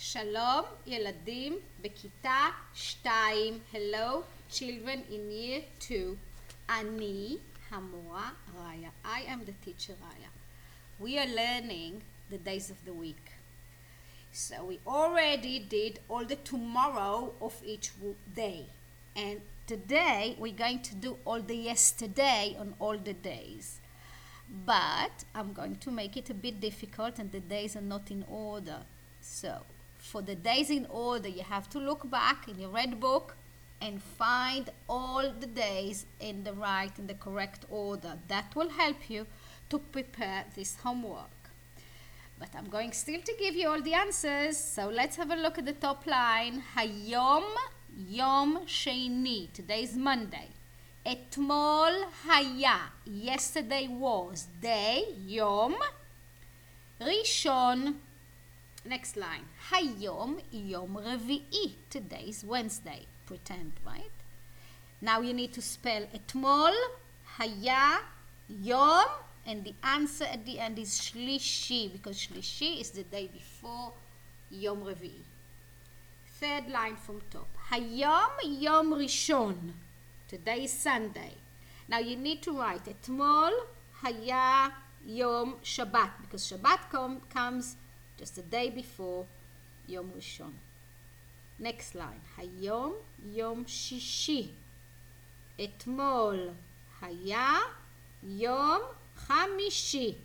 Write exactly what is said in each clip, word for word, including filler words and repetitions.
שלום ילדים בכיתה שתיים. Hello children in year two. אני המורה ריה. I am the teacher Raya. We are learning the days of the week. So we already did all the tomorrow of each day. And today we're going to do all the yesterday on all the days. But I'm going to make it a bit difficult and the days are not in order. So for the days in order, you have to look back in your red book and find all the days in the right, in the correct order. That will help you to prepare this homework. But I'm going still to give you all the answers. So let's have a look at the top line. Hayom Yom Sheni. Today is Monday. Etmol haya. Yesterday was. Day Yom Rishon. Next line. Hayom Yom Revi'i. Today is Wednesday. Pretend, right? Now you need to spell Etmol haya Yom, and the answer at the end is Shlishi, because Shlishi is the day before Yom Revi'i. Third line from top. Hayom Yom Rishon. Today is Sunday. Now you need to write Etmol haya Yom Shabbat, because Shabbat com comes just the day before Yom Rishon. Next line. Hayom Yom Shishi. Etmol haya Yom Chamishi.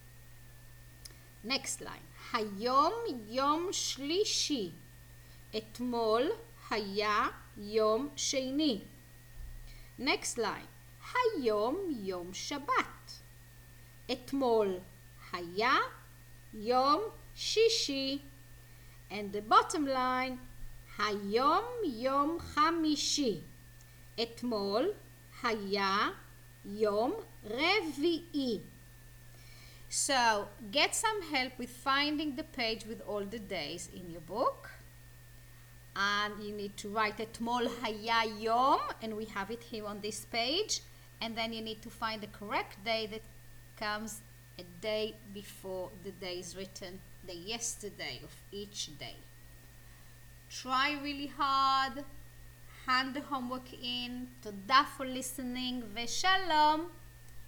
Next line. Hayom Yom Shlishi. Etmol haya Yom Sheni. Next line. Hayom Yom Shabbat. Etmol haya Yom Shishi. And the bottom line. Hayom Yom Chamishi. Etmol haya Yom Revi'i. So get some help with finding the page with all the days in your book. And you need to write Etmol haya Yom, and we have it here on this page. And then you need to find the correct day that comes a day before the day is written, the yesterday of each day. Try really hard. Hand the homework in. תודה for listening ושלום.